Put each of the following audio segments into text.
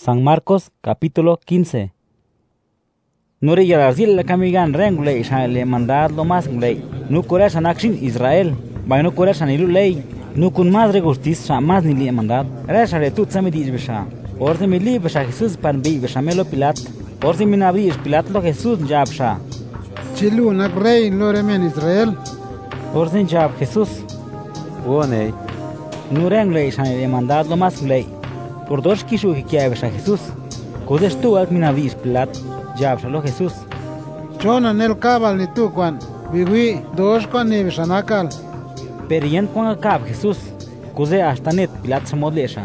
San Marcos, capítulo 15. Nuri yarazil la camigan rengulei le mandad lo más glei. No coras anaxin Israel. Vai no coras anilu lei. No kun más regustis más ni le mandad. Resare tut samidis besha. Orze mi li besha Jesús pan bi besha melo Pilat. Orze mi nabri Pilat lo Jesús jabsha. Chilu nak rey loremen Israel. Orze jab Jesús. Wonei. No renglei le mandad lo más glei. Por dos kishu que quiere besha Jesús. Codes tú al mi nabri Pilat. Jabsha lo Jesús. Chona nel cabal ni tu kwan. Biwi dos kwan ni beshanakal. Perien kwan akab Jesús. Coze hasta net Pilat se modlesha.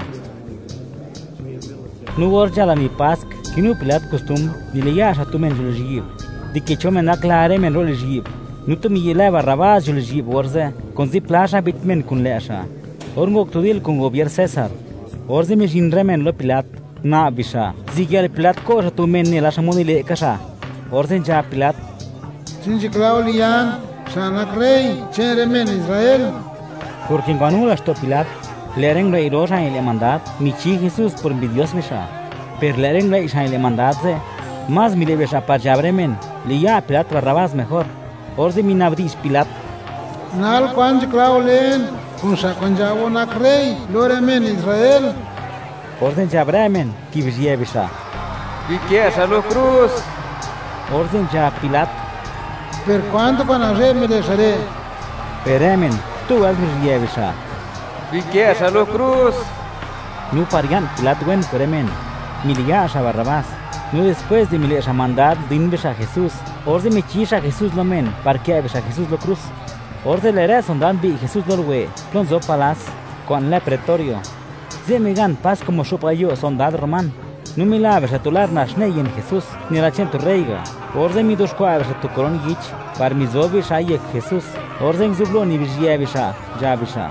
No gorja ni pask. Kinu Pilat costum. Ni le yasha tu men julejib. Di que chomen aklare men rolejib. Nu tu mi yela Barrabás julejib orze. Konzi plasha bitmen kun leasha. Orngok tudil kun gobier César. Orze mi jinremen lo Pilat. Na bisha. Zigyal Pilat ko sa tumen nila sa monile kasha. Orzen ja Pilat. Sinji Claudian, sanak rey, cheremen Israel. Porque en cuando esto Pilat, le ren rey rosa y le mandat, michi Jesús por mi Dios bisha. Per le ren rey y le mandatse, más mi le bisha para jabremen, le ya Pilat Barrabás mejor. Orze mi nabdis Pilat. Nal kwanji Claulen, kunsa kwanjabo nak rey, loremen Israel. Orzen jabremen, ki bisha. ¿Y qué es a la cruz? Orzen ja Pilat. Per cuánto para me dejaré. Peremen, tú vas mi bisha. ¿Y qué es a la cruz? No parian Pilat wen peremen. Mi liga a Barrabás. No después de mi le mandad din besha Jesús. Orze mi chisha Jesús lo men, parquea besha Jesús lo cruz. Orze le eres ondan bi Jesús lo we. Plonzo palas con le pretorio. Zemigan pas como sopayo sondad román. No me la besha tular nashnei en Jesús, ni la chento reiga. Orze mi dos qua besha tu coron gich, par mi zobi shayek Jesús. Orze zublo ni bishia besha, ja besha.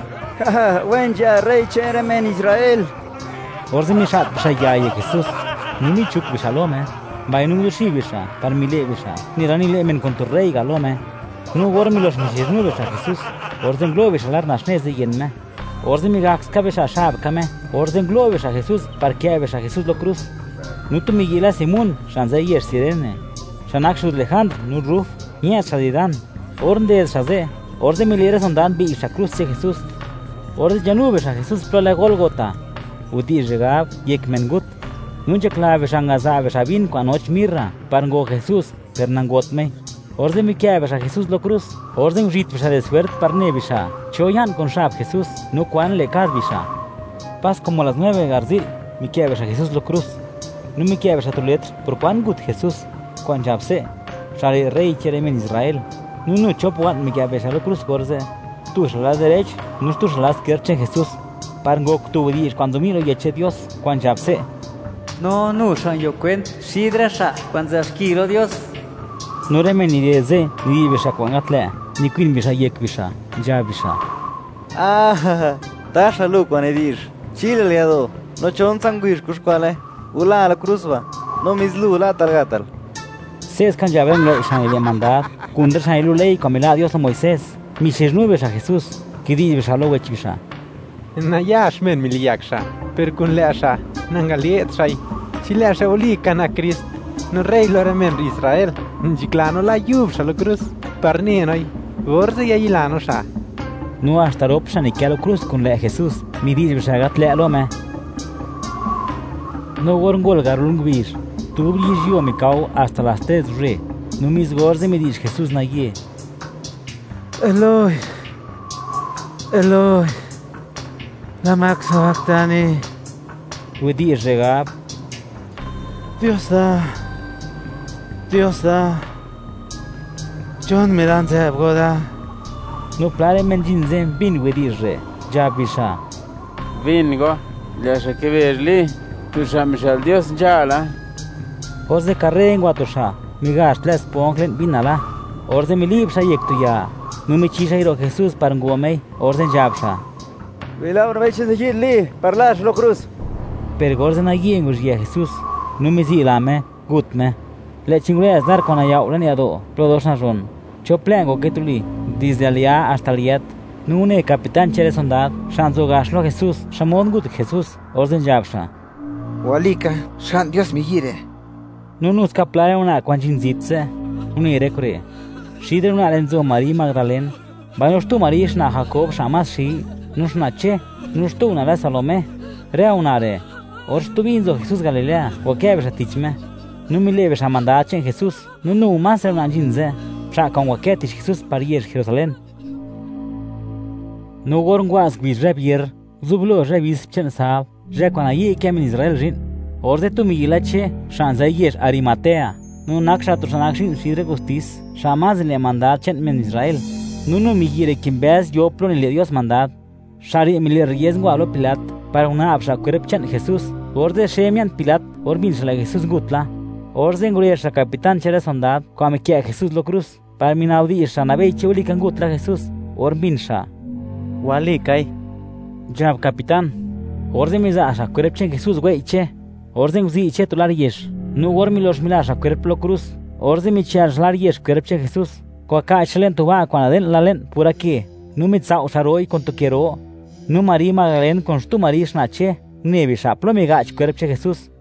Wen ya rey cheremen Israel. Orze mi shat besha yayek Jesús. Ni mi chuk besha lome. Vai no shi besha, par mi le besha. Ni rani le men con tu reiga lome. No gormi los mishis no besha Jesús. Orze glo besha lar nashnei yen me. Orze mi gax cabeza shab kame. Orze globes a Jesús, parqueabes a Jesús lo cruz. No tu miguila Simón, shanzayer sirene. Shanaxus lejand, no ruf, ni a sadidan. Orde shaze. Orze mi lieres ondan bi isha cruz che Jesús. Orze janubes a Jesús pro la Golgota. Uti regab, yek mengut. Nunche clave shangazabes a vin quan och mirra. Parngo Jesús, pernangotme. Orze mi quiabes a Jesús lo cruz. Orze rit besha de suert parnebisha. Choyan con shab Jesús, no quan le cadbisha. Pas como las 9 garzil, mi quiabes a Jesús lo cruz. No me quiabes a tu letra, por pan gut Jesús. Quan jabse, shari rey cheremen Israel. No chopuan mi quiabes a lo cruz gorze. Tu shalas derecho, no tu shalas kerche Jesús. Parngok tu dish cuando miro y eche Dios, quan jabse. No, shan yo cuen, sidrasha, cuando asquilo Dios. No remen ni deze, ni besha quan atle, ni queen besha yek besha, ja besha. Tasha lu quan edir. Chile leado, no chon sanguir kusquale, ula la cruzva, no mislu la targatal. Ses kan jaben le shan le mandad, kunder shan lu lei comela Dios a Moisés. Mi nubes a Jesús, que di besha lo wechisha. Na yash men miliaksha, per kun leasha, nangaliet shai. Chileasha oli kana Christ, no rey loremen Israel, njiclano la yub shalo cruz, parnienoi, vorse yayilano sha. No hasta ropsha ni que a lo cruz con le Jesús, mi dis beshagat le alome. No gorngol garung bir, tu bris yo me cao hasta las 3 re, no mis gorze me dis Jesús na ye. Eloi, lama sabachthani. We di regab. Dios da, John me dan se abgoda. No plare men jinzen bin we di re, ja bisha. Vingo, ya se que verli, tu shamshal Dios jala. Orze carre en guatosha, mi gas les ponglen binala. Orze mi lip sa yek tu ya. No me chisha iro Jesús parngomei, orze jabsha. Vela una vez se gilli, parlas lo cruz. Per gorze na yen urgia Jesús. No me zilame, gutme. Le chingule dar con ayau la niado, produsna ron. Choplengo que tuli, desde alia hasta liet. Nune capitán chere sondad, shanzo gashlo Jesús, shamon gut Jesús, orzen jabsha. Walika, shan Dios mi gire. No nos caplare una quanjinzitse, un irecre. Shidre una lenzo María Magdalena. Banos tu María na Jacob shamas shi, nus na che, nus tu una la Salomé. Rea unare. Ors tu vinzo Jesús Galilea, o que habes a tichme. No me leves a mandache en Jesús, no más una jinze. Sha con waketish Jesús parier Jerusalén. No gorn was gwis rebier, zublo revis chen sab, rekwana yi kemen Israel rin. Orde tu migilache, shanzayer Arimatea. No naksha tu sanakshin shidre gustis, shamaz le mandad chen men Israel. No migire kimbez yo plon le Dios mandad. Shari emile riesgo alo Pilat, para una absha kurep chen Jesús. Orde shemian Pilat, orbin shla Jesús gutla. Orde ngurir sha capitán chere sondad, kwame kia Jesús lo cruz. Para minaudi shanabei cheulikan gutla Jesús, orbin sha. Walikai. Janab capitán. Orde miza asha kurep chen Jesús weiche. Orde uzi iche tular yesh. No gormi los milasha kurep lo cruz. Orde mi charlar yesh kurep chen Jesús. Ko ka chlen tu va cuando den la len por aquí. No me tsao sharoi con tu quiero. No María Magdalena con tu María snache. Nevi sha plomigach kurep chen Jesús.